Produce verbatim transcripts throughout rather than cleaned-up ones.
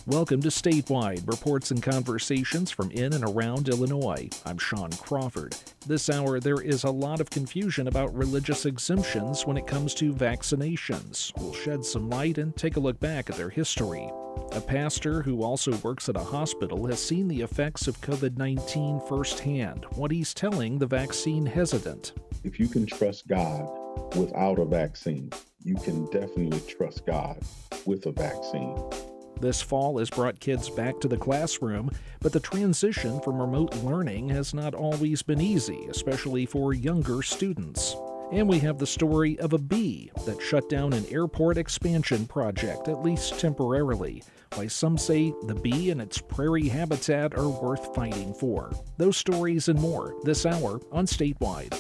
Welcome to Statewide, reports and conversations from in and around Illinois. I'm Sean Crawford. This hour, there is a lot of confusion about religious exemptions when it comes to vaccinations. We'll shed some light and take a look back at their history. A pastor who also works at a hospital has seen the effects of covid nineteen firsthand, what he's telling the vaccine hesitant. If you can trust God without a vaccine, you can definitely trust God with a vaccine. This fall has brought kids back to the classroom, but the transition from remote learning has not always been easy, especially for younger students. And we have the story of a bee that shut down an airport expansion project, at least temporarily. Why some say the bee and its prairie habitat are worth fighting for. Those stories and more this hour on Statewide.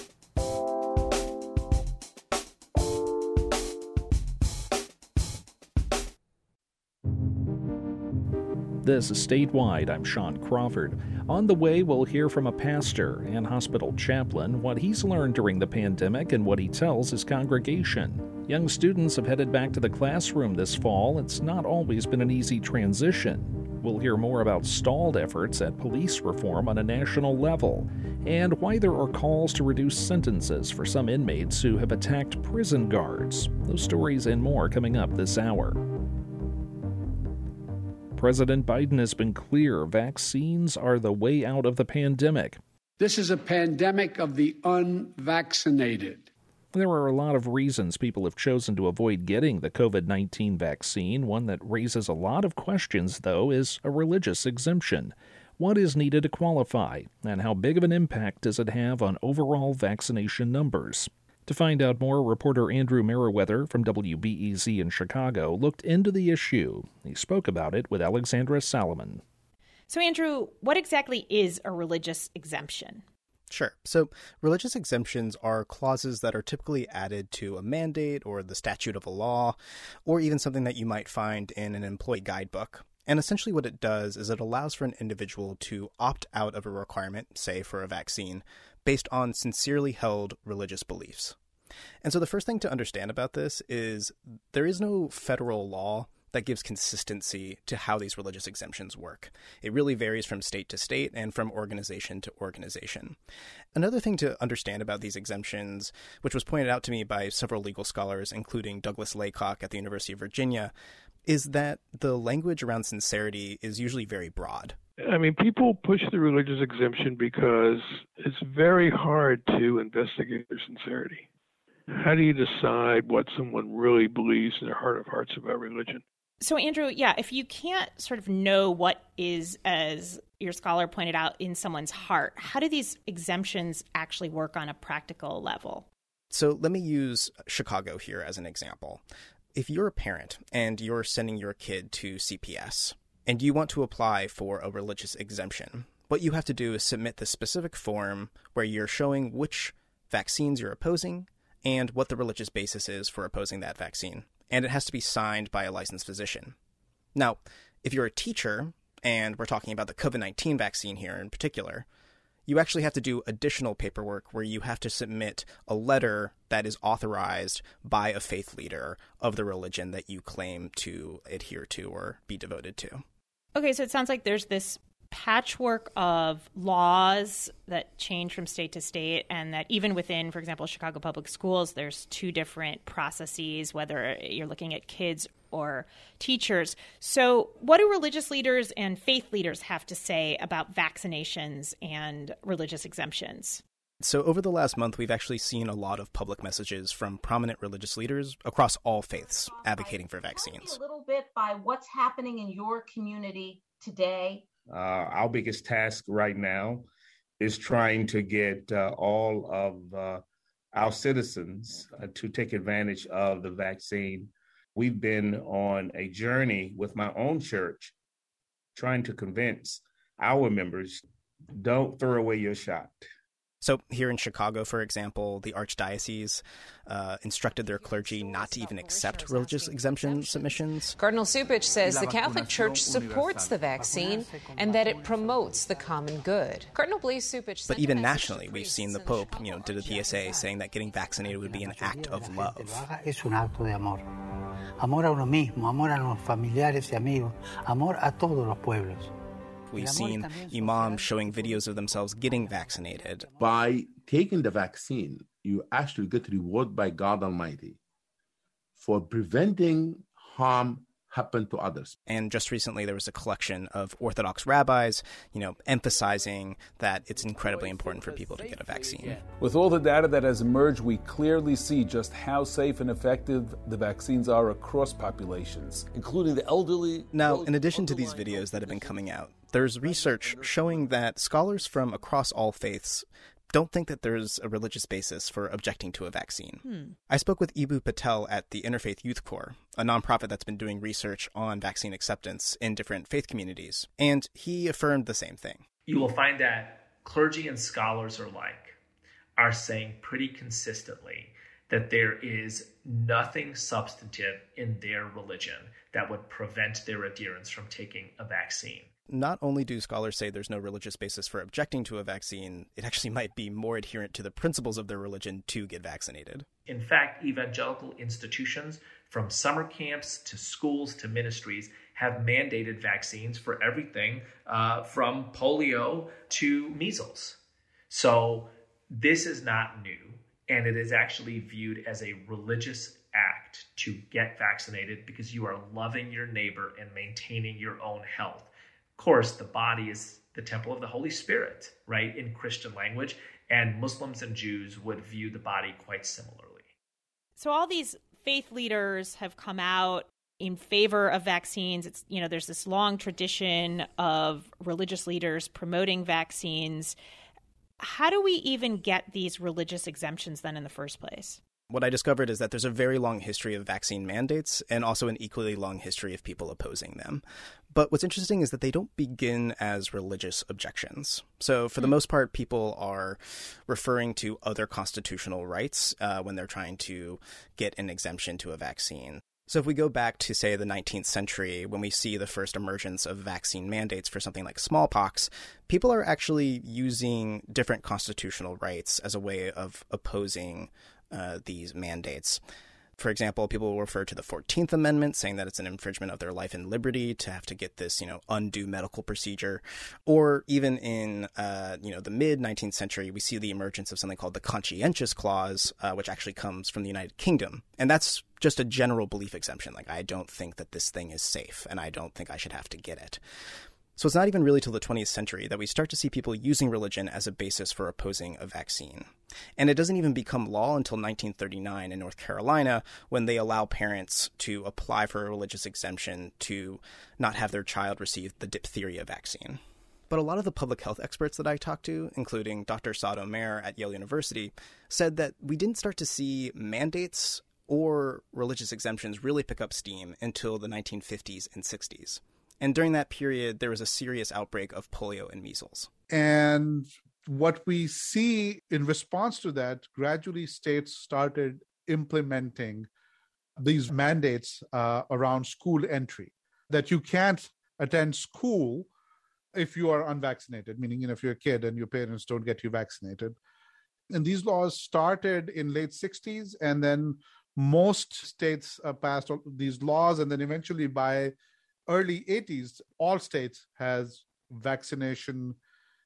This is Statewide. I'm Sean Crawford. On the way, we'll hear from a pastor and hospital chaplain what he's learned during the pandemic and what he tells his congregation. Young students have headed back to the classroom this fall. It's not always been an easy transition. We'll hear more about stalled efforts at police reform on a national level and why there are calls to reduce sentences for some inmates who have attacked prison guards. Those stories and more coming up this hour. President Biden has been clear vaccines are the way out of the pandemic. This is a pandemic of the unvaccinated. There are a lot of reasons people have chosen to avoid getting the covid nineteen vaccine. One that raises a lot of questions, though, is a religious exemption. What is needed to qualify, and how big of an impact does it have on overall vaccination numbers? To find out more, reporter Andrew Merriweather from W B E Z in Chicago looked into the issue. He spoke about it with Alexandra Salomon. So, Andrew, what exactly is a religious exemption? Sure. So religious exemptions are clauses that are typically added to a mandate or the statute of a law, or even something that you might find in an employee guidebook. And essentially what it does is it allows for an individual to opt out of a requirement, say for a vaccine, based on sincerely held religious beliefs. And so the first thing to understand about this is there is no federal law that gives consistency to how these religious exemptions work. It really varies from state to state and from organization to organization. Another thing to understand about these exemptions, which was pointed out to me by several legal scholars, including Douglas Laycock at the University of Virginia, is that the language around sincerity is usually very broad. I mean, people push the religious exemption because it's very hard to investigate their sincerity. How do you decide what someone really believes in their heart of hearts about religion? So, Andrew, yeah, if you can't sort of know what is, as your scholar pointed out, in someone's heart, how do these exemptions actually work on a practical level? So let me use Chicago here as an example. If you're a parent and you're sending your kid to C P S and you want to apply for a religious exemption, what you have to do is submit the specific form where you're showing which vaccines you're opposing and what the religious basis is for opposing that vaccine. And it has to be signed by a licensed physician. Now, if you're a teacher, and we're talking about the covid nineteen vaccine here in particular, you actually have to do additional paperwork where you have to submit a letter that is authorized by a faith leader of the religion that you claim to adhere to or be devoted to. Okay, so it sounds like there's this patchwork of laws that change from state to state, and that even within, for example, Chicago Public Schools, there's two different processes, whether you're looking at kids or teachers. So what do religious leaders and faith leaders have to say about vaccinations and religious exemptions? So over the last month, we've actually seen a lot of public messages from prominent religious leaders across all faiths advocating for vaccines. A little bit by what's happening in your community today. Uh, our biggest task right now is trying to get uh, all of uh, our citizens uh, to take advantage of the vaccine. We've been on a journey with my own church trying to convince our members, don't throw away your shot. So here in Chicago, for example, the Archdiocese uh, instructed their clergy not to even accept religious exemption submissions. Cardinal Cupich says the Catholic Church supports the vaccine and that it promotes the common good. Cardinal Blaise Cupich. But even nationally, we've seen the Pope, you know, did a P S A saying that getting vaccinated would be an act of love. amor a uno mismo, amor a los familiares y amigos, amor a todos los pueblos. We've seen imams showing videos of themselves getting vaccinated. By taking the vaccine, you actually get rewarded by God Almighty for preventing harm happen to others. And just recently there was a collection of Orthodox rabbis, you know, emphasizing that it's incredibly important for people to get a vaccine. With all the data that has emerged, we clearly see just how safe and effective the vaccines are across populations, including the elderly. Now, in addition to these videos that have been coming out, there's research showing that scholars from across all faiths don't think that there's a religious basis for objecting to a vaccine. Hmm. I spoke with Ibu Patel at the Interfaith Youth Corps, a nonprofit that's been doing research on vaccine acceptance in different faith communities, and he affirmed the same thing. You will find that clergy and scholars alike are saying pretty consistently that there is nothing substantive in their religion that would prevent their adherents from taking a vaccine. Not only do scholars say there's no religious basis for objecting to a vaccine, it actually might be more adherent to the principles of their religion to get vaccinated. In fact, evangelical institutions, from summer camps to schools to ministries, have mandated vaccines for everything uh, from polio to measles. So this is not new, and it is actually viewed as a religious act to get vaccinated because you are loving your neighbor and maintaining your own health. Of course, the body is the temple of the Holy Spirit, right, in Christian language, and Muslims and Jews would view the body quite similarly. So all these faith leaders have come out in favor of vaccines. It's, you know, there's this long tradition of religious leaders promoting vaccines. How do we even get these religious exemptions then in the first place? What I discovered is that there's a very long history of vaccine mandates and also an equally long history of people opposing them. But what's interesting is that they don't begin as religious objections. So for the most part, people are referring to other constitutional rights uh, when they're trying to get an exemption to a vaccine. So if we go back to, say, the nineteenth century, when we see the first emergence of vaccine mandates for something like smallpox, people are actually using different constitutional rights as a way of opposing uh, these mandates. For example, people will refer to the fourteenth Amendment, saying that it's an infringement of their life and liberty to have to get this, you know, undue medical procedure. Or even in, uh, you know, the mid-nineteenth century, we see the emergence of something called the Conscientious Clause, uh, which actually comes from the United Kingdom. And that's just a general belief exemption. Like, I don't think that this thing is safe, and I don't think I should have to get it. So it's not even really till the twentieth century that we start to see people using religion as a basis for opposing a vaccine. And it doesn't even become law until nineteen thirty-nine in North Carolina, when they allow parents to apply for a religious exemption to not have their child receive the diphtheria vaccine. But a lot of the public health experts that I talked to, including Doctor Saad Omer at Yale University, said that we didn't start to see mandates or religious exemptions really pick up steam until the nineteen fifties and sixties. And during that period, there was a serious outbreak of polio and measles. And what we see in response to that, gradually states started implementing these mandates uh, around school entry, that you can't attend school if you are unvaccinated, meaning, you know, if you're a kid and your parents don't get you vaccinated. And these laws started in late sixties, and then most states uh, passed these laws, and then eventually by early eighties, all states has vaccination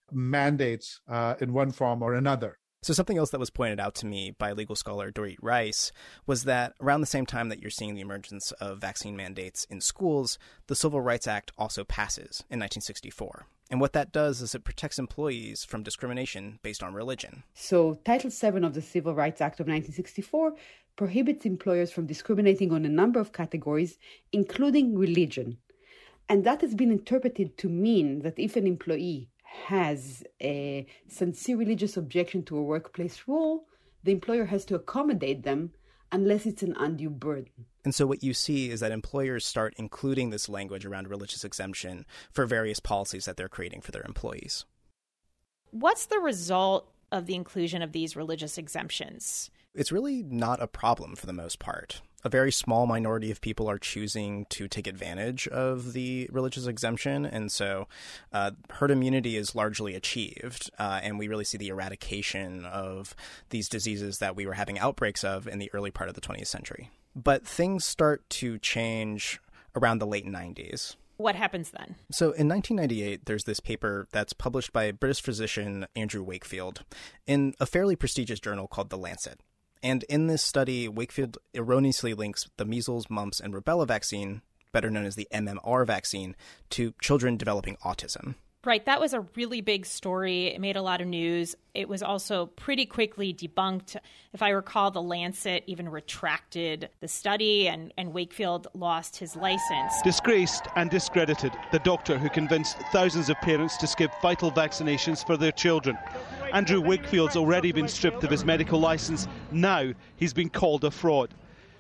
mandates uh, in one form or another. So something else that was pointed out to me by legal scholar Dorit Rice was that around the same time that you're seeing the emergence of vaccine mandates in schools, the Civil Rights Act also passes in nineteen sixty-four. And what that does is it protects employees from discrimination based on religion. So Title seven of the Civil Rights Act of nineteen sixty-four prohibits employers from discriminating on a number of categories, including religion. And that has been interpreted to mean that if an employee has a sincere religious objection to a workplace rule, the employer has to accommodate them unless it's an undue burden. And so what you see is that employers start including this language around religious exemption for various policies that they're creating for their employees. What's the result of the inclusion of these religious exemptions? It's really not a problem for the most part. A very small minority of people are choosing to take advantage of the religious exemption, and so uh, herd immunity is largely achieved, uh, and we really see the eradication of these diseases that we were having outbreaks of in the early part of the twentieth century. But things start to change around the late nineties. What happens then? So in nineteen ninety-eight, there's this paper that's published by British physician Andrew Wakefield in a fairly prestigious journal called The Lancet. And in this study, Wakefield erroneously links the measles, mumps, and rubella vaccine, better known as the M M R vaccine, to children developing autism. Right. That was a really big story. It made a lot of news. It was also pretty quickly debunked. If I recall, the Lancet even retracted the study, and, and Wakefield lost his license. Disgraced and discredited, the doctor who convinced thousands of parents to skip vital vaccinations for their children. Andrew Wakefield's already been stripped of his medical license. Now he's been called a fraud.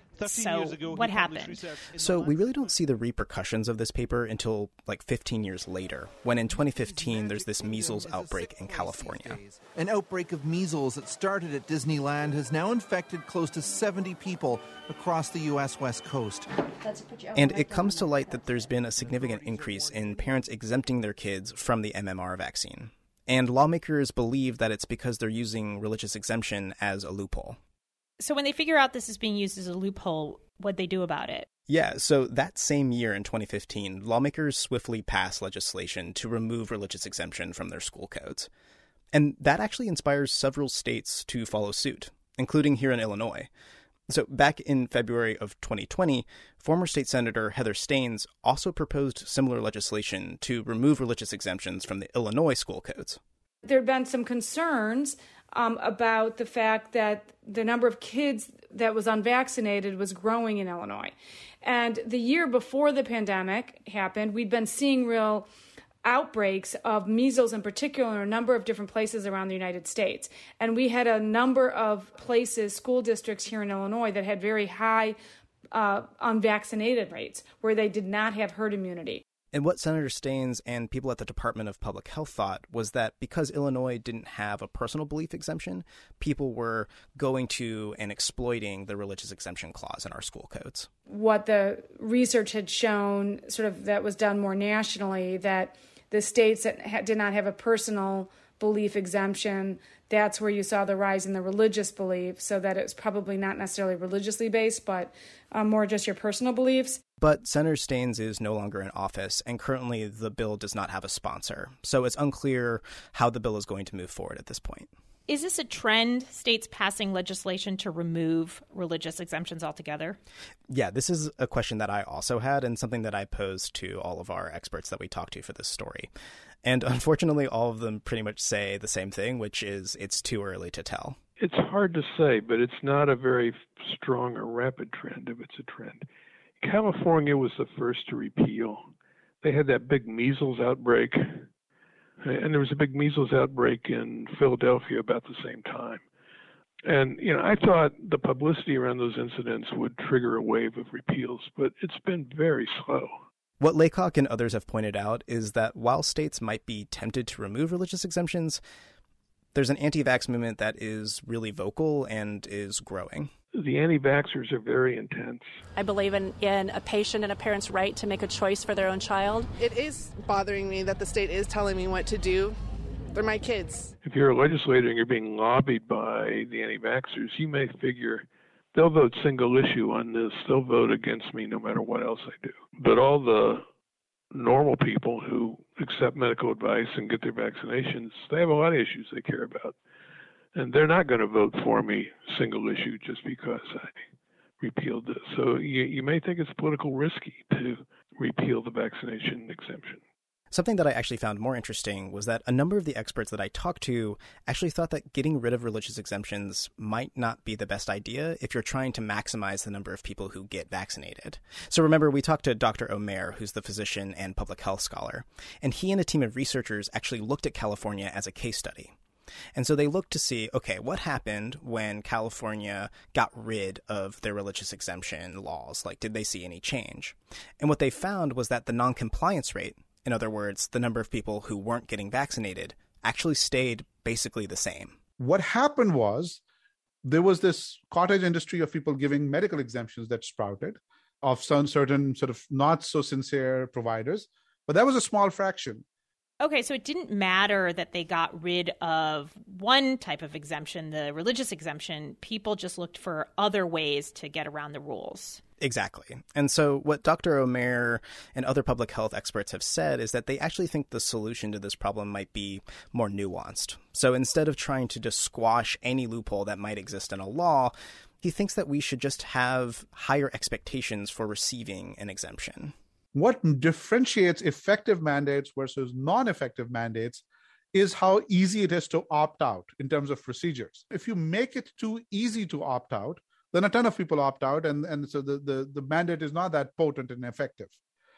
So what happened? So we really don't see the repercussions of this paper until like fifteen years later, when in twenty fifteen there's this measles outbreak in California. An outbreak of measles that started at Disneyland has now infected close to seventy people across the U S West Coast. And it comes to light that there's been a significant increase in parents exempting their kids from the M M R vaccine. And lawmakers believe that it's because they're using religious exemption as a loophole. So when they figure out this is being used as a loophole, what'd they do about it? Yeah, so that same year in twenty fifteen, lawmakers swiftly passed legislation to remove religious exemption from their school codes. And that actually inspires several states to follow suit, including here in Illinois. So back in February of twenty twenty, former state senator Heather Steans also proposed similar legislation to remove religious exemptions from the Illinois school codes. There have been some concerns um, about the fact that the number of kids that was unvaccinated was growing in Illinois. And the year before the pandemic happened, we'd been seeing real outbreaks of measles in particular in a number of different places around the United States. And we had a number of places, school districts here in Illinois, that had very high uh, unvaccinated rates where they did not have herd immunity. And what Senator Steans and people at the Department of Public Health thought was that because Illinois didn't have a personal belief exemption, people were going to and exploiting the religious exemption clause in our school codes. What the research had shown, sort of that was done more nationally, that the states that ha- did not have a personal belief exemption, that's where you saw the rise in the religious belief, so that it was probably not necessarily religiously based, but uh, more just your personal beliefs. But Senator Steans is no longer in office, and currently the bill does not have a sponsor. So it's unclear how the bill is going to move forward at this point. Is this a trend, states passing legislation to remove religious exemptions altogether? Yeah, this is a question that I also had and something that I posed to all of our experts that we talked to for this story. And unfortunately, all of them pretty much say the same thing, which is it's too early to tell. It's hard to say, but it's not a very strong or rapid trend if it's a trend. California was the first to repeal. They had that big measles outbreak, and there was a big measles outbreak in Philadelphia about the same time. And, you know, I thought the publicity around those incidents would trigger a wave of repeals, but it's been very slow. What Laycock and others have pointed out is that while states might be tempted to remove religious exemptions, there's an anti-vax movement that is really vocal and is growing. The anti-vaxxers are very intense. I believe in, in a patient and a parent's right to make a choice for their own child. It is bothering me that the state is telling me what to do. They're my kids. If you're a legislator and you're being lobbied by the anti-vaxxers, you may figure they'll vote single issue on this. They'll vote against me no matter what else I do. But all the normal people who accept medical advice and get their vaccinations, they have a lot of issues they care about. And they're not going to vote for me single issue just because I repealed this. So you, you may think it's political risky to repeal the vaccination exemption. Something that I actually found more interesting was that a number of the experts that I talked to actually thought that getting rid of religious exemptions might not be the best idea if you're trying to maximize the number of people who get vaccinated. So remember, we talked to Doctor Omer, who's the physician and public health scholar, and he and a team of researchers actually looked at California as a case study. And so they looked to see, okay, what happened when California got rid of their religious exemption laws? Like, did they see any change? And what they found was that the non-compliance rate, in other words, the number of people who weren't getting vaccinated, actually stayed basically the same. What happened was there was this cottage industry of people giving medical exemptions that sprouted of some certain sort of not so sincere providers, but that was a small fraction. Okay, so it didn't matter that they got rid of one type of exemption, the religious exemption. People just looked for other ways to get around the rules. Exactly. And so what Doctor Omer and other public health experts have said is that they actually think the solution to this problem might be more nuanced. So instead of trying to just squash any loophole that might exist in a law, he thinks that we should just have higher expectations for receiving an exemption. What differentiates effective mandates versus non-effective mandates is how easy it is to opt out in terms of procedures. If you make it too easy to opt out, then a ton of people opt out, and, and so the, the, the mandate is not that potent and effective.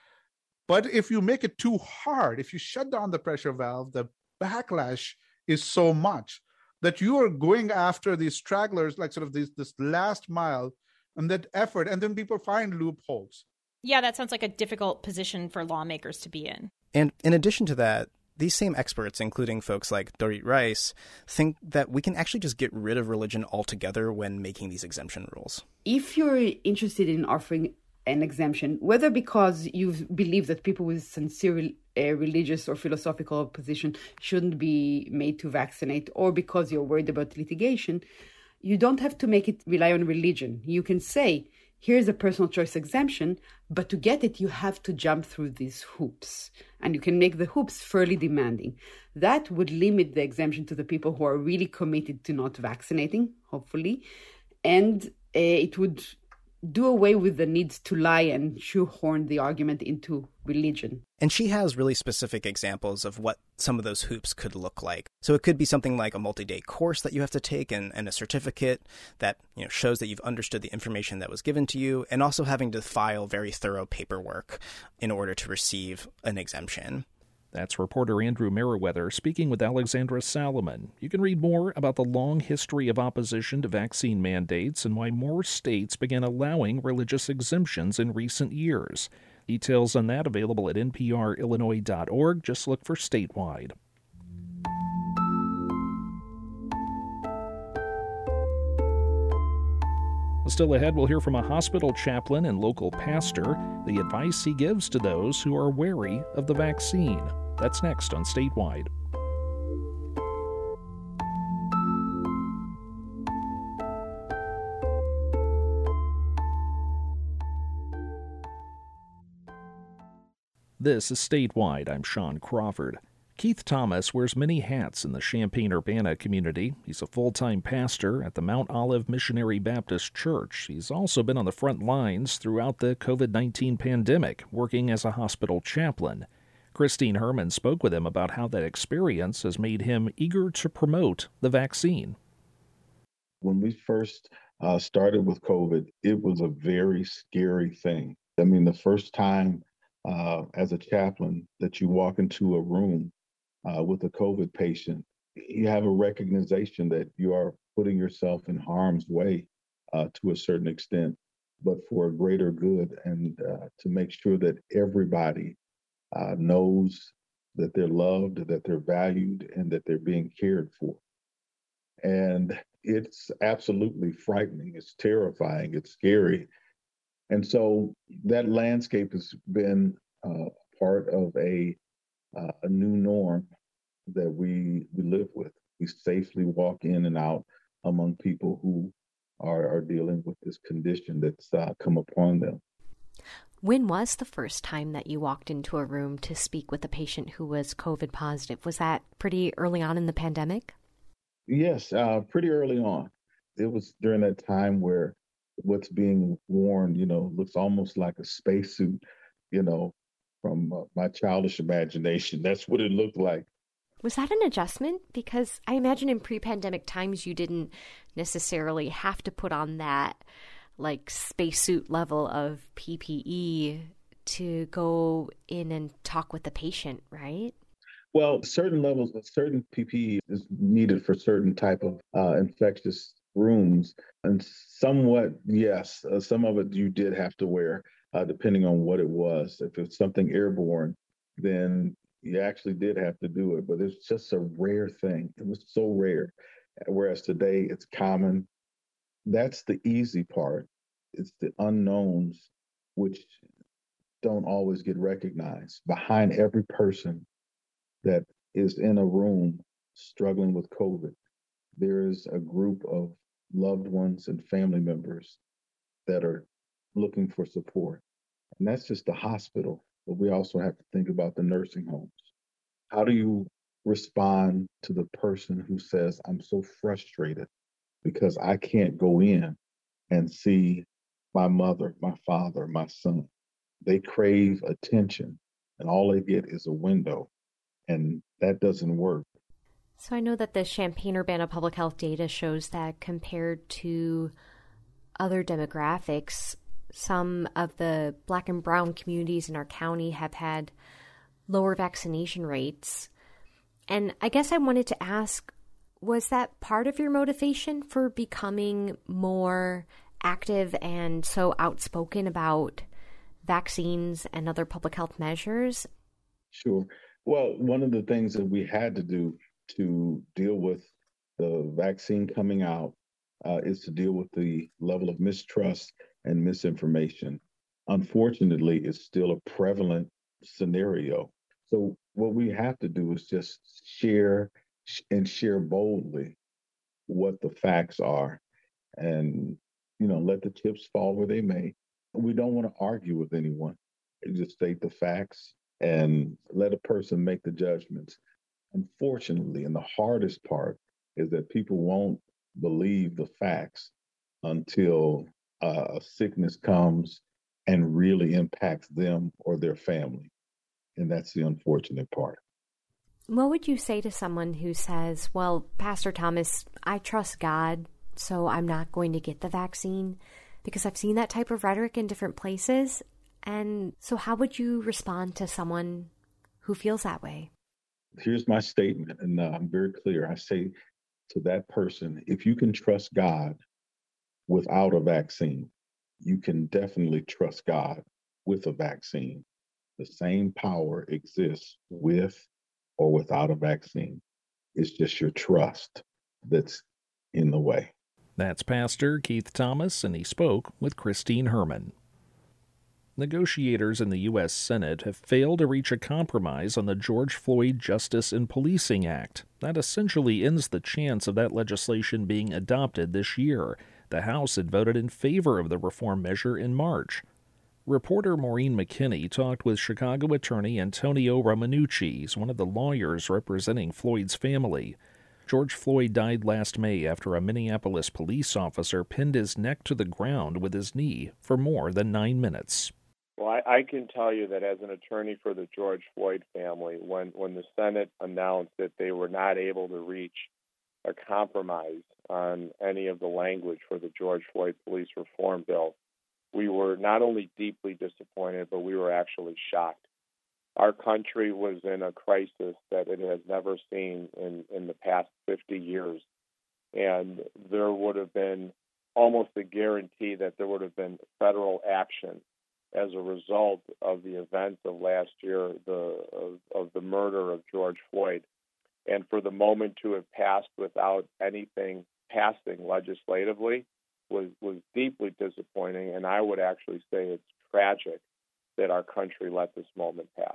But if you make it too hard, if you shut down the pressure valve, the backlash is so much that you are going after these stragglers, like sort of this, this last mile, and that effort, and then people find loopholes. Yeah, that sounds like a difficult position for lawmakers to be in. And in addition to that, these same experts, including folks like Dorit Rice, think that we can actually just get rid of religion altogether when making these exemption rules. If you're interested in offering an exemption, whether because you believe that people with sincere uh, religious or philosophical position shouldn't be made to vaccinate, or because you're worried about litigation, you don't have to make it rely on religion. You can say, here's a personal choice exemption, but to get it, you have to jump through these hoops. And you can make the hoops fairly demanding. That would limit the exemption to the people who are really committed to not vaccinating, hopefully. And uh, it would do away with the need to lie and shoehorn the argument into religion. And she has really specific examples of what some of those hoops could look like. So it could be something like a multi-day course that you have to take and, and a certificate that, you know, shows that you've understood the information that was given to you, and also having to file very thorough paperwork in order to receive an exemption. That's reporter Andrew Merriweather speaking with Alexandra Salomon. You can read more about the long history of opposition to vaccine mandates and why more states began allowing religious exemptions in recent years. Details on that available at N P R Illinois dot org. Just look for statewide. Still ahead, we'll hear from a hospital chaplain and local pastor, the advice he gives to those who are wary of the vaccine. That's next on Statewide. This is Statewide. I'm Sean Crawford. Keith Thomas wears many hats in the Champaign-Urbana community. He's a full-time pastor at the Mount Olive Missionary Baptist Church. He's also been on the front lines throughout the covid nineteen pandemic, working as a hospital chaplain. Christine Herman spoke with him about how that experience has made him eager to promote the vaccine. When we first uh, started with COVID, it was a very scary thing. I mean, the first time uh, as a chaplain that you walk into a room Uh, with a COVID patient, you have a recognition that you are putting yourself in harm's way uh, to a certain extent, but for a greater good, and uh, to make sure that everybody uh, knows that they're loved, that they're valued, and that they're being cared for. And it's absolutely frightening. It's terrifying. It's scary. And so that landscape has been uh, part of a Uh, a new norm that we we live with. We safely walk in and out among people who are, are dealing with this condition that's uh, come upon them. When was the first time that you walked into a room to speak with a patient who was COVID positive? Was that pretty early on in the pandemic? Yes, uh, pretty early on. It was during that time where what's being worn, you know, looks almost like a spacesuit, you know, from uh, my childish imagination. That's what it looked like. Was that an adjustment? Because I imagine in pre-pandemic times you didn't necessarily have to put on that like spacesuit level of P P E to go in and talk with the patient, right? Well, certain levels of certain P P E is needed for certain type of uh, infectious rooms. And somewhat, yes, uh, some of it you did have to wear. Uh, depending on what it was. If it's something airborne, then you actually did have to do it. But it's just a rare thing. It was so rare. Whereas today it's common. That's the easy part. It's the unknowns, which don't always get recognized. Behind every person that is in a room struggling with COVID, there is a group of loved ones and family members that are looking for support. And that's just the hospital, but we also have to think about the nursing homes. How do you respond to the person who says, I'm so frustrated because I can't go in and see my mother, my father, my son? They crave attention, and all they get is a window, and that doesn't work. So I know that the Champaign-Urbana public health data shows that compared to other demographics, some of the Black and Brown communities in our county have had lower vaccination rates. And I guess I wanted to ask, was that part of your motivation for becoming more active and so outspoken about vaccines and other public health measures? Sure. Well, one of the things that we had to do to deal with the vaccine coming out uh, is to deal with the level of mistrust and misinformation. Unfortunately, it's still a prevalent scenario. So what we have to do is just share and share boldly what the facts are, and, you know, let the chips fall where they may. We don't want to argue with anyone. You just state the facts and let a person make the judgments. Unfortunately, and the hardest part is that people won't believe the facts until uh, a sickness comes and really impacts them or their family. And that's the unfortunate part. What would you say to someone who says, well, Pastor Thomas, I trust God, so I'm not going to get the vaccine? Because I've seen that type of rhetoric in different places. And so how would you respond to someone who feels that way? Here's my statement, and uh, I'm very clear. I say to that person, if you can trust God without a vaccine, you can definitely trust God with a vaccine. The same power exists with or without a vaccine. It's just your trust that's in the way. That's Pastor Keith Thomas, and he spoke with Christine Herman. Negotiators in the U S Senate have failed to reach a compromise on the George Floyd Justice in Policing Act. That essentially ends the chance of that legislation being adopted this year. The House had voted in favor of the reform measure in March. Reporter Maureen McKinney talked with Chicago attorney Antonio Romanucci, one of the lawyers representing Floyd's family. George Floyd died last May after a Minneapolis police officer pinned his neck to the ground with his knee for more than nine minutes. Well, I, I can tell you that as an attorney for the George Floyd family, when, when the Senate announced that they were not able to reach a compromise on any of the language for the George Floyd police reform bill, we were not only deeply disappointed, but we were actually shocked. Our country was in a crisis that it has never seen in, in the past fifty years. And there would have been almost a guarantee that there would have been federal action as a result of the events of last year, the of, of the murder of George Floyd. And for the moment to have passed without anything passing legislatively was, was deeply disappointing. And I would actually say it's tragic that our country let this moment pass.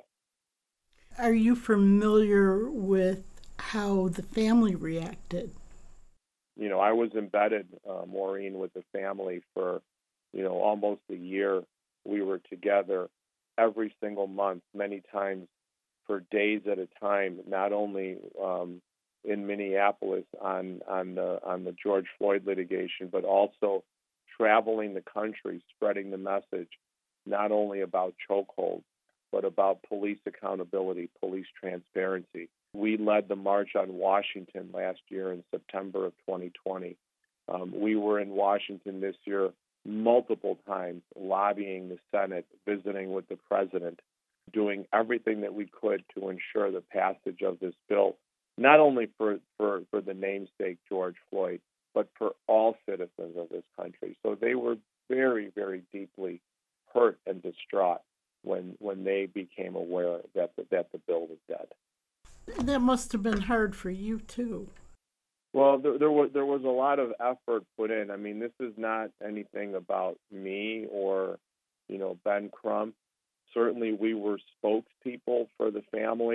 Are you familiar with how the family reacted? You know, I was embedded, uh, Maureen, with the family for, you know, almost a year. We were together every single month, many times for days at a time, not only um, in Minneapolis on, on, the, on the George Floyd litigation, but also traveling the country, spreading the message, not only about chokeholds, but about police accountability, police transparency. We led the March on Washington last year in September of twenty twenty. Um, we were in Washington this year multiple times, lobbying the Senate, visiting with the president, doing everything that we could to ensure the passage of this bill, not only for, for, for the namesake George Floyd, but for all citizens of this country. So they were very, very deeply hurt and distraught when when they became aware that the, that the bill was dead. That must have been hard for you too. Well, there, there was there was a lot of effort put in. I mean, this is not anything about me or, you know, Ben Crump. Certainly, we were spokespeople for the family,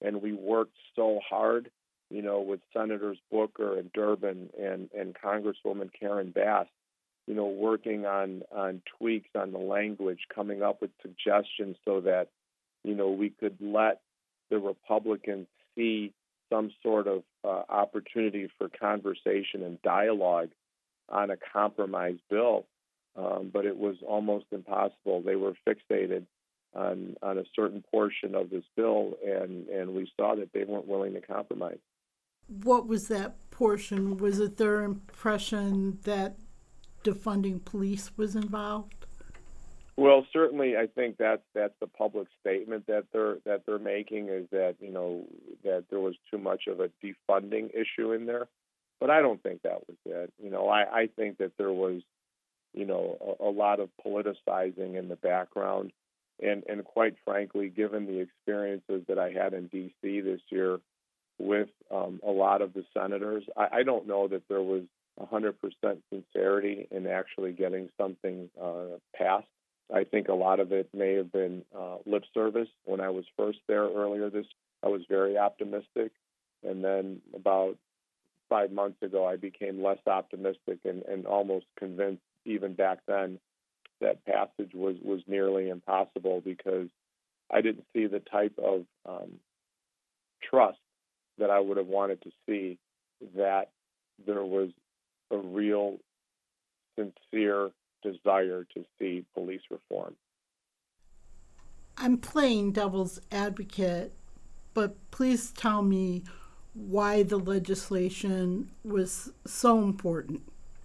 and we worked so hard, you know, with Senators Booker and Durbin and, and Congresswoman Karen Bass, you know, working on, on tweaks on the language, coming up with suggestions so that, you know, we could let the Republicans see some sort of uh, opportunity for conversation and dialogue on a compromise bill. Um, but it was almost impossible. They were fixated on, on a certain portion of this bill, and, and we saw that they weren't willing to compromise. What was that portion? Was it their impression that defunding police was involved? Well, certainly, I think that's that's the public statement that they're that they're making, is that, you know, that there was too much of a defunding issue in there. But I don't think that was it. You know, I, I think that there was, you know, a, a lot of politicizing in the background, and and quite frankly, given the experiences that I had in D C this year with um, a lot of the senators, I, I don't know that there was one hundred percent sincerity in actually getting something uh, passed. I think a lot of it may have been uh, lip service. When I was first there earlier this, I was very optimistic, and then about five months ago, I became less optimistic and, and almost convinced, even back then, that passage was, was nearly impossible, because I didn't see the type of um, trust that I would have wanted to see, that there was a real, sincere desire to see police reform. I'm playing devil's advocate, but please tell me why the legislation was so important.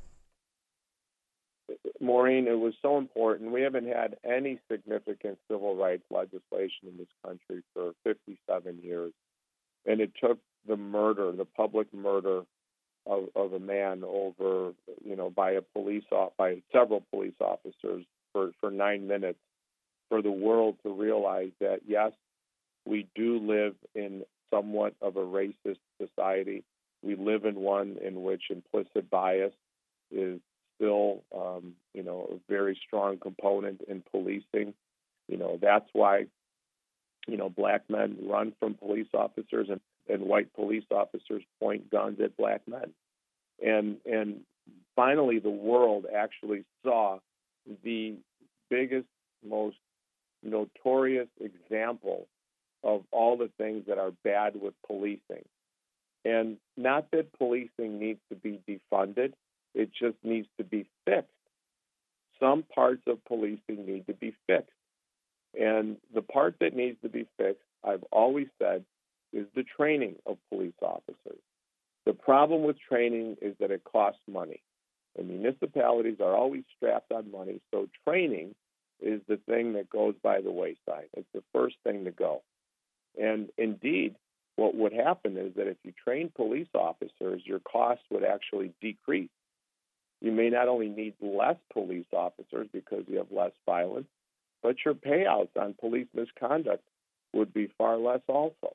Maureen, it was so important. We haven't had any significant civil rights legislation in this country for fifty-seven years. And it took the murder, the public murder of, of a man over, you know, by a police by several police officers for, for nine minutes for the world to realize that, yes, we do live in somewhat of a racist society. We live in one in which implicit bias is still, um, you know, a very strong component in policing. You know, that's why, you know, black men run from police officers, and, and white police officers point guns at black men. And and finally, the world actually saw the biggest, most notorious example of all the things that are bad with policing. And not that policing needs to be defunded, it just needs to be fixed. Some parts of policing need to be fixed. And the part that needs to be fixed, I've always said, is the training of police officers. The problem with training is that it costs money. And municipalities are always strapped on money, so training is the thing that goes by the wayside. It's the first thing to go. And indeed, what would happen is that if you train police officers, your costs would actually decrease. You may not only need less police officers because you have less violence, but your payouts on police misconduct would be far less also.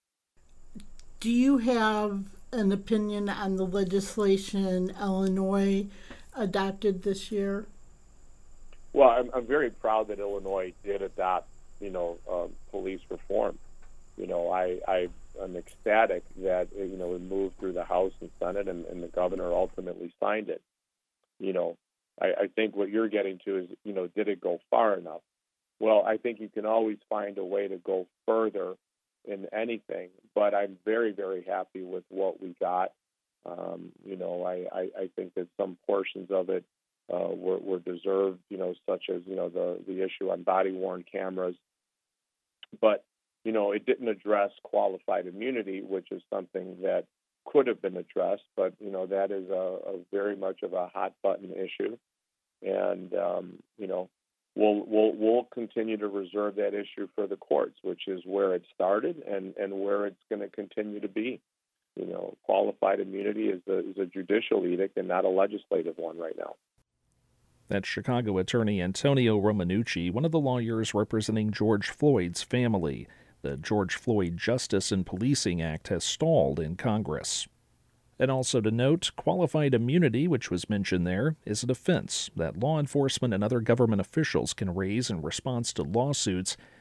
Do you have an opinion on the legislation Illinois adopted this year? Well, I'm, I'm very proud that Illinois did adopt, you know, um, police reform. You know, I, I am ecstatic that, you know, it moved through the House and Senate, and, and the governor ultimately signed it. You know, I, I think what you're getting to is, you know, did it go far enough? Well, I think you can always find a way to go further in anything, but I'm very, very happy with what we got. Um, you know, I, I, I think that some portions of it uh, were, were deserved, you know, such as, you know, the, the issue on body-worn cameras. But, you know, it didn't address qualified immunity, which is something that could have been addressed, but, you know, that is a, a very much of a hot-button issue. And, um, you know, we'll, we'll, we'll continue to reserve that issue for the courts, which is where it started and, and where it's going to continue to be. You know, qualified immunity is a, is a judicial edict and not a legislative one right now. That's Chicago attorney Antonio Romanucci, one of the lawyers representing George Floyd's family. The George Floyd Justice and Policing Act has stalled in Congress. And also to note, qualified immunity, which was mentioned there, is a defense that law enforcement and other government officials can raise in response to lawsuits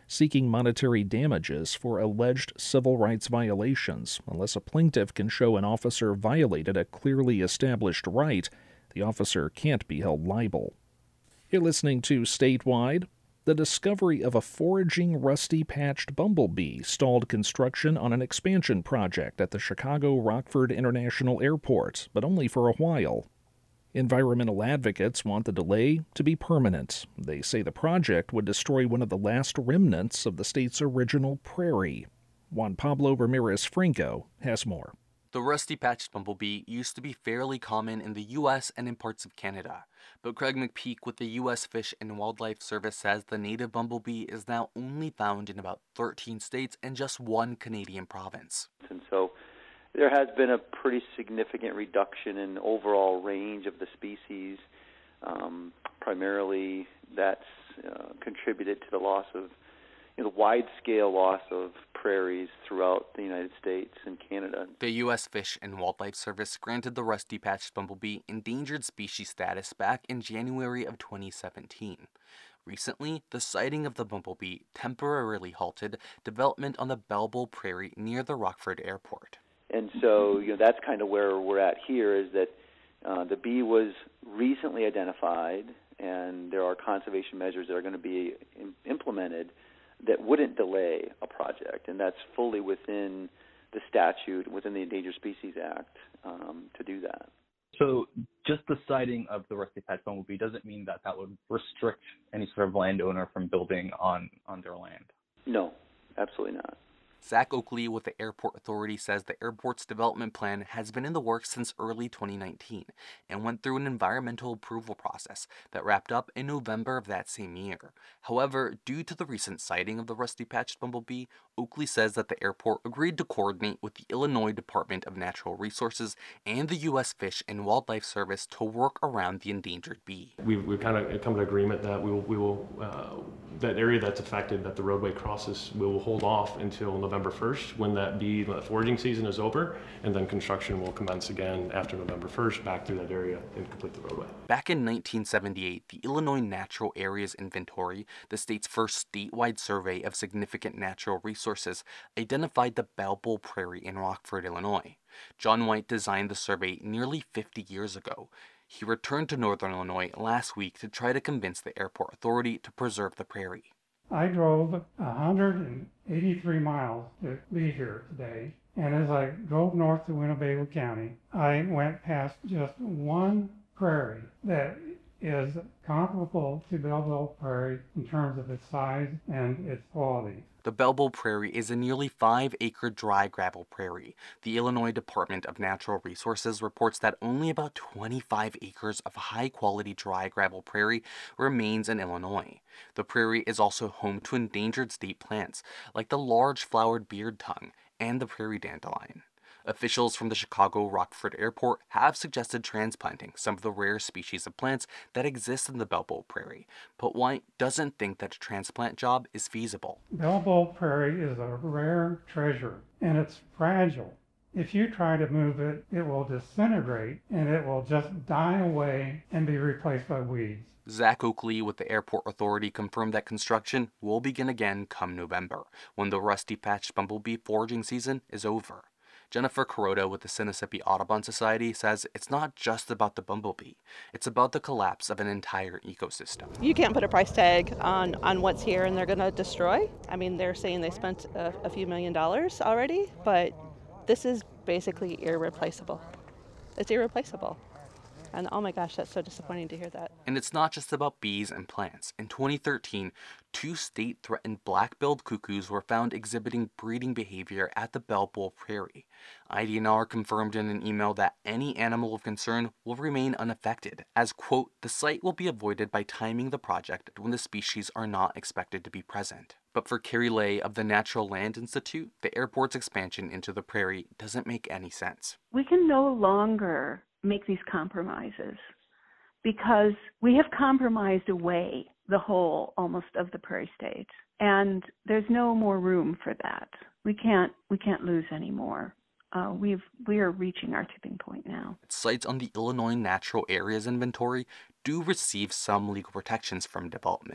seeking monetary damages for alleged civil rights violations. Unless a plaintiff can show an officer violated a clearly established right, the officer can't be held liable. You're listening to Statewide. The discovery of a foraging rusty-patched bumblebee stalled construction on an expansion project at the Chicago Rockford International Airport, but only for a while. Environmental advocates want the delay to be permanent. They say the project would destroy one of the last remnants of the state's original prairie. Juan Pablo Ramirez-Franco has more. The rusty-patched bumblebee used to be fairly common in the U S and in parts of Canada, but Craig McPeak with the U S Fish and Wildlife Service says the native bumblebee is now only found in about thirteen states and just one Canadian province. And so there has been a pretty significant reduction in overall range of the species. Um, primarily, that's uh, contributed to the loss of, you know, the wide-scale loss of prairies throughout the United States and Canada. The U S Fish and Wildlife Service granted the rusty-patched bumblebee endangered species status back in January of twenty seventeen. Recently, the sighting of the bumblebee temporarily halted development on the Belle Bowl Prairie near the Rockford Airport. And so, you know, that's kind of where we're at here, is that uh, the bee was recently identified, and there are conservation measures that are going to be im- implemented that wouldn't delay a project, and that's fully within the statute, within the Endangered Species Act, um, to do that. So just the sighting of the rusty-patched bumblebee doesn't mean that that would restrict any sort of landowner from building on, on their land? No, absolutely not. Zach Oakley with the Airport Authority says the airport's development plan has been in the works since early twenty nineteen and went through an environmental approval process that wrapped up in November of that same year. However, due to the recent sighting of the rusty-patched bumblebee, Oakley says that the airport agreed to coordinate with the Illinois Department of Natural Resources and the U S Fish and Wildlife Service to work around the endangered bee. We've, we've kind of come to an agreement that we will, we will uh, that area that's affected, that the roadway crosses, we will hold off until November first, when that bee, the foraging season is over, and then construction will commence again after November first, back through that area and complete the roadway. Back in nineteen seventy-eight, the Illinois Natural Areas Inventory, the state's first statewide survey of significant natural resources, identified the Belle Bowl Prairie in Rockford, Illinois. John White designed the survey nearly fifty years ago. He returned to Northern Illinois last week to try to convince the airport authority to preserve the prairie. I drove one hundred eighty-three miles to be here today, and as I drove north to Winnebago County, I went past just one prairie that is comparable to Belle Bowl Prairie in terms of its size and its quality. The Belle Bowl Prairie is a nearly five-acre dry gravel prairie. The Illinois Department of Natural Resources reports that only about twenty-five acres of high-quality dry gravel prairie remains in Illinois. The prairie is also home to endangered state plants, like the large flowered beard tongue and the prairie dandelion. Officials from the Chicago Rockford Airport have suggested transplanting some of the rare species of plants that exist in the Belle Bowl Prairie, but White doesn't think that a transplant job is feasible. Belle Bowl Prairie is a rare treasure, and it's fragile. If you try to move it, it will disintegrate, and it will just die away and be replaced by weeds. Zach Oakley with the Airport Authority confirmed that construction will begin again come November, when the rusty-patched bumblebee foraging season is over. Jennifer Kuroda with the Sinisippi Audubon Society says it's not just about the bumblebee, it's about the collapse of an entire ecosystem. You can't put a price tag on, on what's here and they're going to destroy. I mean, they're saying they spent a, a few million dollars already, but this is basically irreplaceable. It's irreplaceable. And oh my gosh, that's so disappointing to hear that. And it's not just about bees and plants. In twenty thirteen, two state-threatened black-billed cuckoos were found exhibiting breeding behavior at the Belle Bowl Prairie. I D N R confirmed in an email that any animal of concern will remain unaffected, as, quote, the site will be avoided by timing the project when the species are not expected to be present. But for Carrie Lay of the Natural Land Institute, the airport's expansion into the prairie doesn't make any sense. We can no longer make these compromises because we have compromised away the whole almost of the prairie state, and there's no more room for that. We can't we can't lose anymore. Uh, we've we are reaching our tipping point now. Sites on the Illinois Natural Areas Inventory do receive some legal protections from development,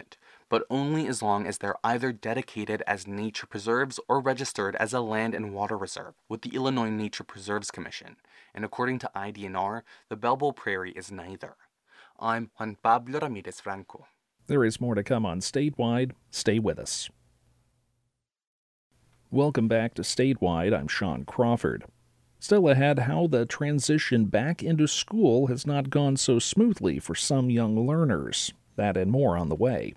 but only as long as they're either dedicated as nature preserves or registered as a land and water reserve with the Illinois Nature Preserves Commission. And according to I D N R, the Belleville Prairie is neither. I'm Juan Pablo Ramirez Franco. There is more to come on Statewide. Stay with us. Welcome back to Statewide. I'm Sean Crawford. Still ahead, how the transition back into school has not gone so smoothly for some young learners. That and more on the way.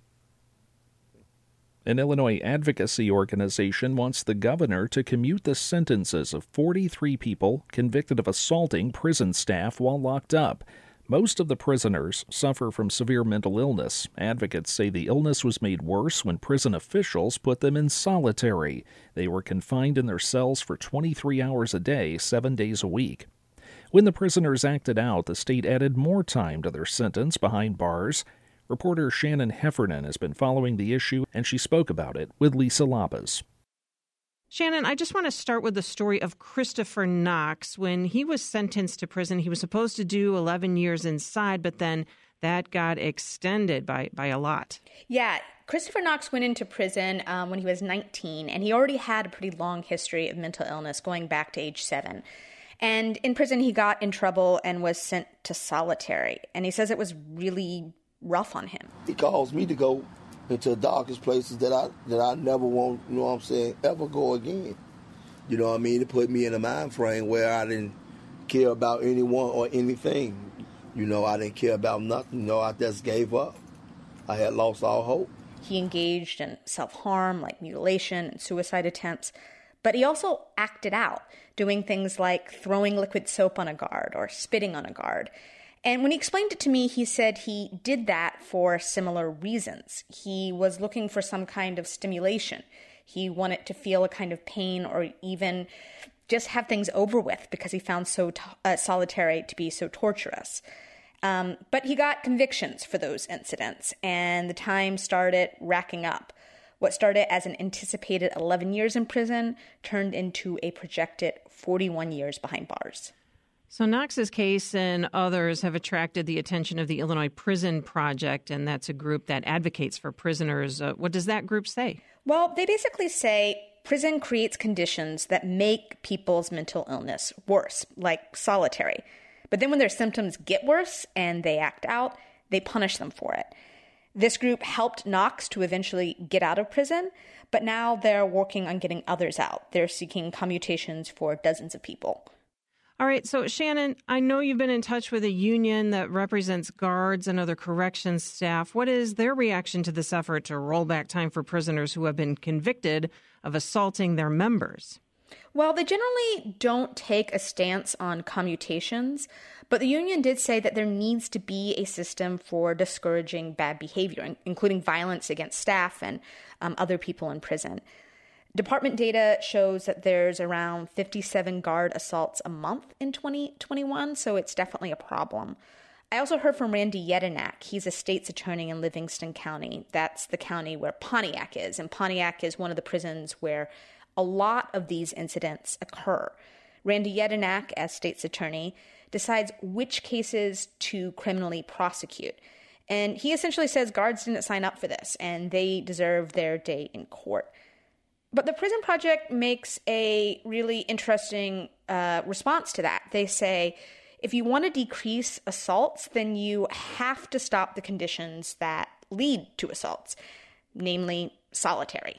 An Illinois advocacy organization wants the governor to commute the sentences of forty-three people convicted of assaulting prison staff while locked up. Most of the prisoners suffer from severe mental illness. Advocates say the illness was made worse when prison officials put them in solitary. They were confined in their cells for twenty-three hours a day, seven days a week. When the prisoners acted out, the state added more time to their sentence behind bars. Reporter Shannon Heffernan has been following the issue, and she spoke about it with Lisa Labas. Shannon, I just want to start with the story of Christopher Knox. When he was sentenced to prison, he was supposed to do eleven years inside, but then that got extended by, by a lot. Yeah, Christopher Knox went into prison um, when he was nineteen, and he already had a pretty long history of mental illness going back to age seven. And in prison, he got in trouble and was sent to solitary. And he says it was really rough on him. He caused me to go into the darkest places that I that I never want, you know what I'm saying, ever go again. You know what I mean? It put me in a mind frame where I didn't care about anyone or anything. You know, I didn't care about nothing. You know, I just gave up. I had lost all hope. He engaged in self-harm, like mutilation and suicide attempts, but he also acted out, doing things like throwing liquid soap on a guard or spitting on a guard. And when he explained it to me, he said he did that for similar reasons. He was looking for some kind of stimulation. He wanted to feel a kind of pain or even just have things over with because he found so t- uh, solitary to be so torturous. Um, but he got convictions for those incidents, and the time started racking up. What started as an anticipated eleven years in prison turned into a projected forty-one years behind bars. So Knox's case and others have attracted the attention of the Illinois Prison Project, and that's a group that advocates for prisoners. Uh, what does that group say? Well, they basically say prison creates conditions that make people's mental illness worse, like solitary. But then when their symptoms get worse and they act out, they punish them for it. This group helped Knox to eventually get out of prison, but now they're working on getting others out. They're seeking commutations for dozens of people. All right, so Shannon, I know you've been in touch with a union that represents guards and other corrections staff. What is their reaction to this effort to roll back time for prisoners who have been convicted of assaulting their members? Well, they generally don't take a stance on commutations, but the union did say that there needs to be a system for discouraging bad behavior, including violence against staff and um, other people in prison. Department data shows that there's around fifty-seven guard assaults a month in twenty twenty-one, so it's definitely a problem. I also heard from Randy Yedinak. He's a state's attorney in Livingston County. That's the county where Pontiac is, and Pontiac is one of the prisons where a lot of these incidents occur. Randy Yedinak, as state's attorney, decides which cases to criminally prosecute. And he essentially says guards didn't sign up for this, and they deserve their day in court. But the Prison Project makes a really interesting uh, response to that. They say, if you want to decrease assaults, then you have to stop the conditions that lead to assaults, namely solitary.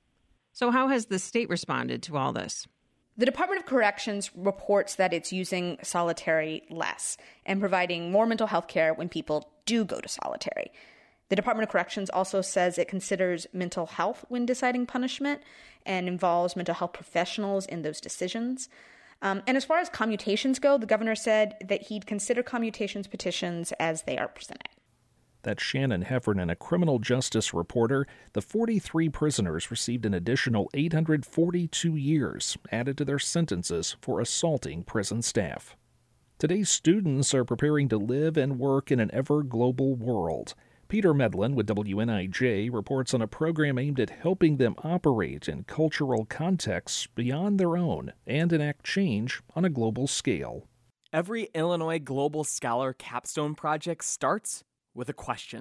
So how has the state responded to all this? The Department of Corrections reports that it's using solitary less and providing more mental health care when people do go to solitary. The Department of Corrections also says it considers mental health when deciding punishment and involves mental health professionals in those decisions. Um, and as far as commutations go, the governor said that he'd consider commutations petitions as they are presented. That's Shannon Heffernan, a criminal justice reporter. The forty-three prisoners received an additional eight hundred forty-two years added to their sentences for assaulting prison staff. Today's students are preparing to live and work in an ever-global world. Peter Medlin with W N I J reports on a program aimed at helping them operate in cultural contexts beyond their own and enact change on a global scale. Every Illinois Global Scholar capstone project starts with a question.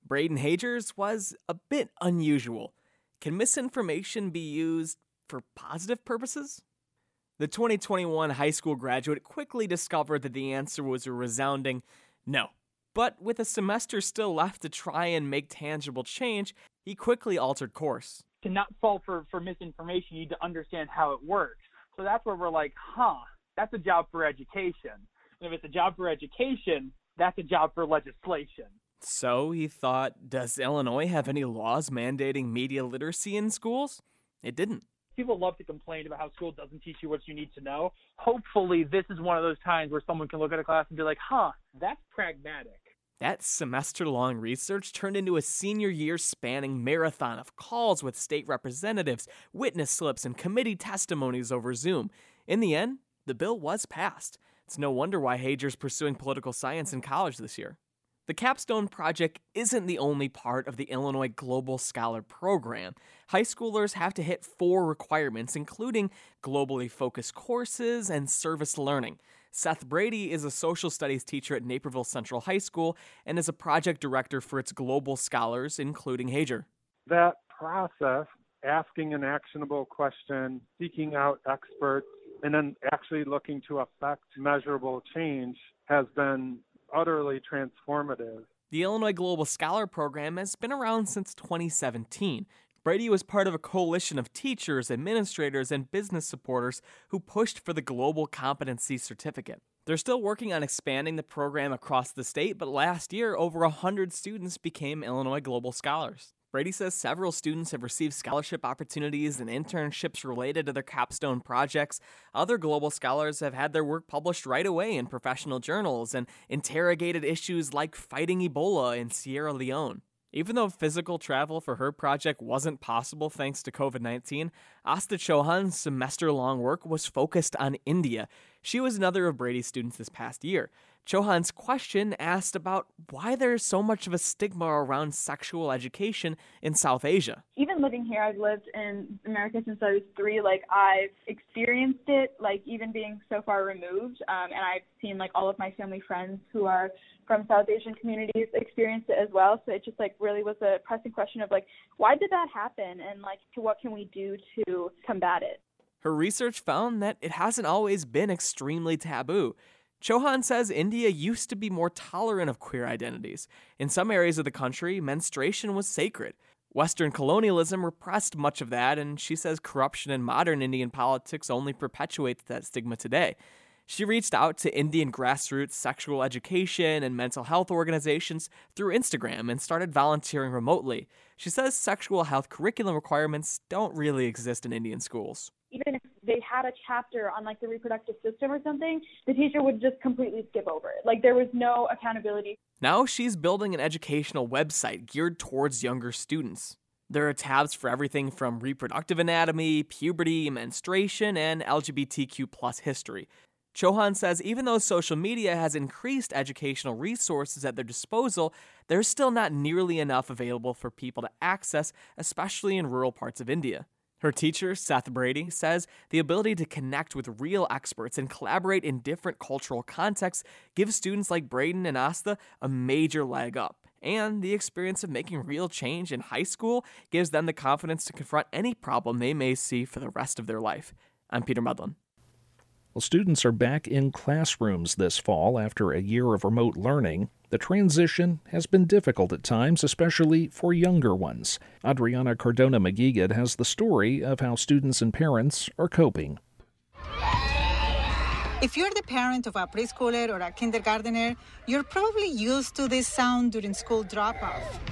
Braden Hagers was a bit unusual. Can misinformation be used for positive purposes? The twenty twenty-one high school graduate quickly discovered that the answer was a resounding no. But with a semester still left to try and make tangible change, he quickly altered course. To not fall for, for misinformation, you need to understand how it works. So that's where we're like, huh, that's a job for education. And if it's a job for education, that's a job for legislation. So he thought, does Illinois have any laws mandating media literacy in schools? It didn't. People love to complain about how school doesn't teach you what you need to know. Hopefully this is one of those times where someone can look at a class and be like, huh, that's pragmatic. That semester-long research turned into a senior year spanning marathon of calls with state representatives, witness slips, and committee testimonies over Zoom. In the end, the bill was passed. It's no wonder why Hager's pursuing political science in college this year. The Capstone Project isn't the only part of the Illinois Global Scholar Program. High schoolers have to hit four requirements, including globally focused courses and service learning. Seth Brady is a social studies teacher at Naperville Central High School and is a project director for its global scholars, including Hager. That process, asking an actionable question, seeking out experts, and then actually looking to affect measurable change has been utterly transformative. The Illinois Global Scholar Program has been around since twenty seventeen. Brady was part of a coalition of teachers, administrators, and business supporters who pushed for the Global Competency Certificate. They're still working on expanding the program across the state, but last year, over one hundred students became Illinois Global Scholars. Brady says several students have received scholarship opportunities and internships related to their capstone projects. Other global scholars have had their work published right away in professional journals and interrogated issues like fighting Ebola in Sierra Leone. Even though physical travel for her project wasn't possible thanks to covid nineteen, Asta Chauhan's semester-long work was focused on India. She was another of Brady's students this past year. Chauhan's question asked about why there's so much of a stigma around sexual education in South Asia. Even living here, I've lived in America since I was three. Like, I've experienced it, like, even being so far removed. Um, and I've seen, like, all of my family friends who are from South Asian communities experience it as well. So it just, like, really was a pressing question of, like, why did that happen? And, like, what can we do to combat it? Her research found that it hasn't always been extremely taboo. Chauhan says India used to be more tolerant of queer identities. In some areas of the country, menstruation was sacred. Western colonialism repressed much of that, and she says corruption in modern Indian politics only perpetuates that stigma today. She reached out to Indian grassroots sexual education and mental health organizations through Instagram and started volunteering remotely. She says sexual health curriculum requirements don't really exist in Indian schools. Even if they had a chapter on, like, the reproductive system or something, the teacher would just completely skip over it. Like, there was no accountability. Now she's building an educational website geared towards younger students. There are tabs for everything from reproductive anatomy, puberty, menstruation, and L G B T Q plus history. Chauhan says even though social media has increased educational resources at their disposal, there's still not nearly enough available for people to access, especially in rural parts of India. Her teacher, Seth Brady, says the ability to connect with real experts and collaborate in different cultural contexts gives students like Braden and Asta a major leg up. And the experience of making real change in high school gives them the confidence to confront any problem they may see for the rest of their life. I'm Peter Mudlin. Well, students are back in classrooms this fall after a year of remote learning. The transition has been difficult at times, especially for younger ones. Adriana Cardona-McGeegid has the story of how students and parents are coping. If you're the parent of a preschooler or a kindergartner, you're probably used to this sound during school drop-off.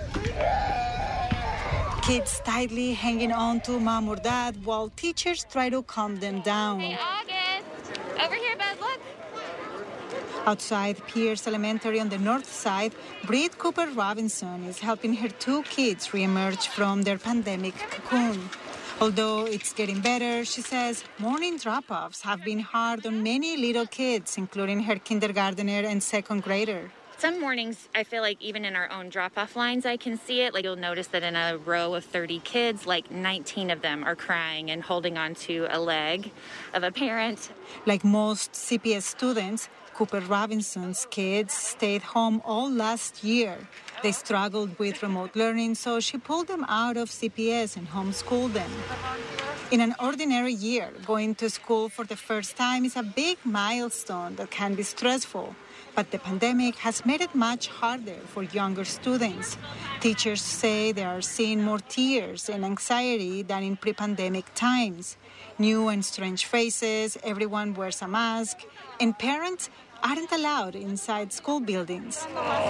Kids tightly hanging on to mom or dad while teachers try to calm them down. Hey, August! Over here, bud, look! Outside Pierce Elementary on the north side, Britt Cooper Robinson is helping her two kids reemerge from their pandemic cocoon. Although it's getting better, she says morning drop-offs have been hard on many little kids, including her kindergartner and second grader. Some mornings, I feel like even in our own drop-off lines, I can see it. Like, you'll notice that in a row of thirty kids, like nineteen of them are crying and holding on to a leg of a parent. Like most C P S students, Cooper Robinson's kids stayed home all last year. They struggled with remote learning, so she pulled them out of C P S and homeschooled them. In an ordinary year, going to school for the first time is a big milestone that can be stressful. But the pandemic has made it much harder for younger students. Teachers say they are seeing more tears and anxiety than in pre-pandemic times. New and strange faces, everyone wears a mask, and parents aren't allowed inside school buildings.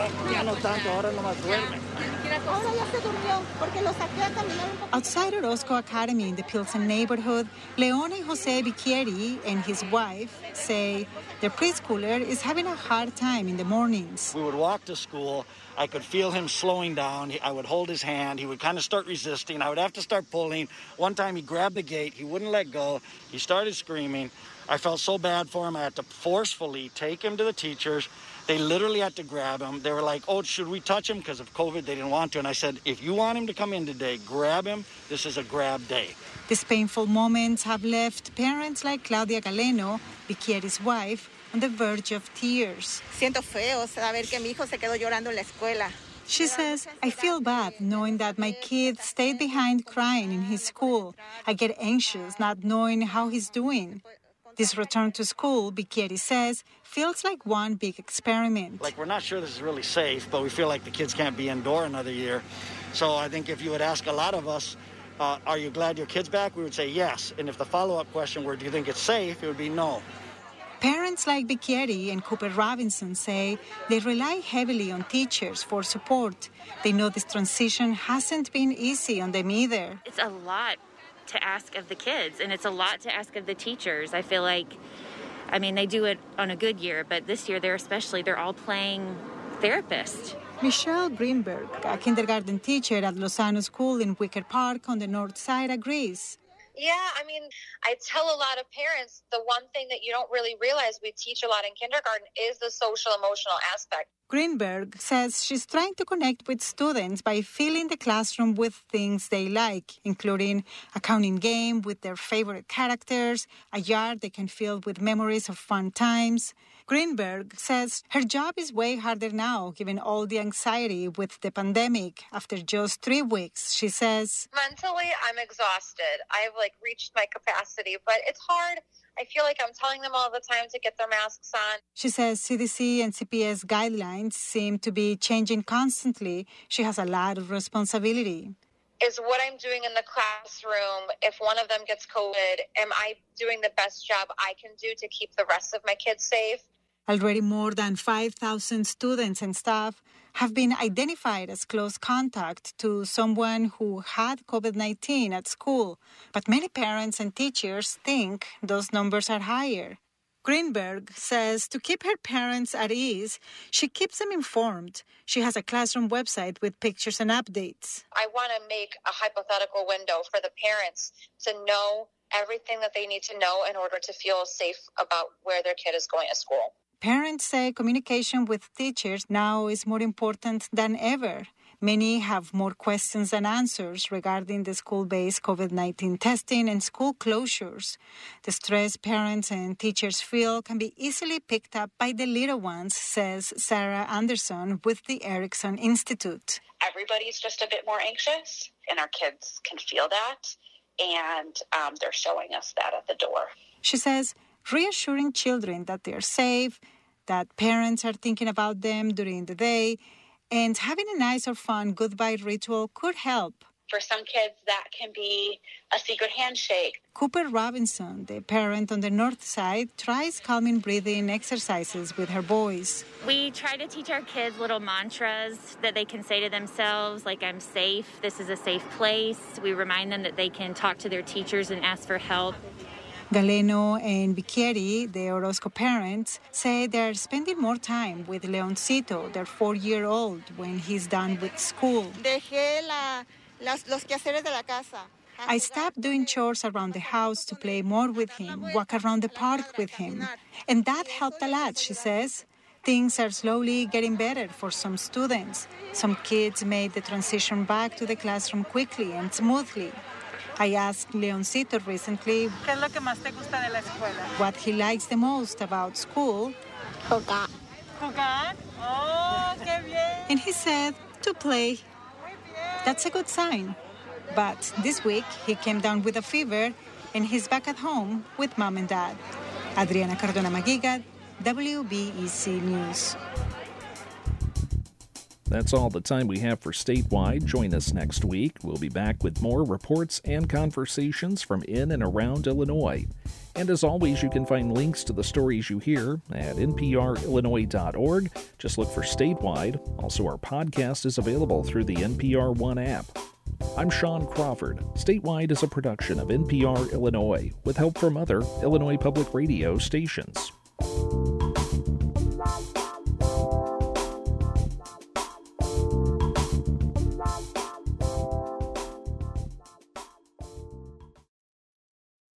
Outside Orozco Academy in the Pilsen neighborhood, Leone Jose Bicchieri and his wife say their preschooler is having a hard time in the mornings. We would walk to school. I could feel him slowing down. I would hold his hand. He would kind of start resisting. I would have to start pulling. One time he grabbed the gate. He wouldn't let go. He started screaming. I felt so bad for him. I had to forcefully take him to the teachers. They literally had to grab him. They were like, oh, should we touch him? Because of COVID, they didn't want to. And I said, if you want him to come in today, grab him. This is a grab day. These painful moments have left parents like Claudia Galeno, Bicchieri's wife, on the verge of tears. Siento feo saber que mi hijo se quedó llorando en la escuela. She says, I feel bad knowing that my kid stayed behind crying in his school. I get anxious not knowing how he's doing. This return to school, Bicchieri says, feels like one big experiment. Like, we're not sure this is really safe, but we feel like the kids can't be indoor another year. So I think if you would ask a lot of us, uh, are you glad your kid's back? We would say yes. And if the follow-up question were, do you think it's safe? It would be no. Parents like Bicchieri and Cooper Robinson say they rely heavily on teachers for support. They know this transition hasn't been easy on them either. It's a lot to ask of the kids, and it's a lot to ask of the teachers. I feel like, I mean, they do it on a good year, but this year they're especially, they're all playing therapist. Michelle Greenberg, a kindergarten teacher at Lozano School in Wicker Park on the north side, agrees. Yeah, I mean, I tell a lot of parents the one thing that you don't really realize we teach a lot in kindergarten is the social emotional aspect. Greenberg says she's trying to connect with students by filling the classroom with things they like, including a counting game with their favorite characters, a yard they can fill with memories of fun times. Greenberg says her job is way harder now, given all the anxiety with the pandemic. After just three weeks, she says, mentally, I'm exhausted. I've like reached my capacity, but it's hard. I feel like I'm telling them all the time to get their masks on. She says C D C and C P S guidelines seem to be changing constantly. She has a lot of responsibility. Is what I'm doing in the classroom, if one of them gets COVID, am I doing the best job I can do to keep the rest of my kids safe? Already more than five thousand students and staff have been identified as close contact to someone who had COVID nineteen at school, but many parents and teachers think those numbers are higher. Greenberg says to keep her parents at ease, she keeps them informed. She has a classroom website with pictures and updates. I want to make a hypothetical window for the parents to know everything that they need to know in order to feel safe about where their kid is going to school. Parents say communication with teachers now is more important than ever. Many have more questions than answers regarding the school-based COVID nineteen testing and school closures. The stress parents and teachers feel can be easily picked up by the little ones, says Sarah Anderson with the Erickson Institute. Everybody's just a bit more anxious, and our kids can feel that, and um, they're showing us that at the door. She says reassuring children that they're safe, that parents are thinking about them during the day, and having a nice or fun goodbye ritual could help. For some kids, that can be a secret handshake. Cooper Robinson, the parent on the north side, tries calming breathing exercises with her boys. We try to teach our kids little mantras that they can say to themselves, like, I'm safe, this is a safe place. We remind them that they can talk to their teachers and ask for help. Galeno and Bicchieri, the Orozco parents, say they're spending more time with Leoncito, their four-year-old, when he's done with school. Dejé la, las, los quehaceres de la casa. I stopped doing chores around the house to play more with him, walk around the park with him. And that helped a lot, she says. Things are slowly getting better for some students. Some kids made the transition back to the classroom quickly and smoothly. I asked Leoncito recently ¿Qué es lo que más te gusta de la escuela? what he likes the most about school, Jugar. Jugar? Oh, qué bien. And he said to play. That's a good sign. But this week, he came down with a fever, and he's back at home with mom and dad. Adriana Cardona Maguigad, W B E C News. That's all the time we have for Statewide. Join us next week. We'll be back with more reports and conversations from in and around Illinois. And as always, you can find links to the stories you hear at N P R Illinois dot org. Just look for Statewide. Also, our podcast is available through the N P R One app. I'm Sean Crawford. Statewide is a production of N P R Illinois with help from other Illinois public radio stations.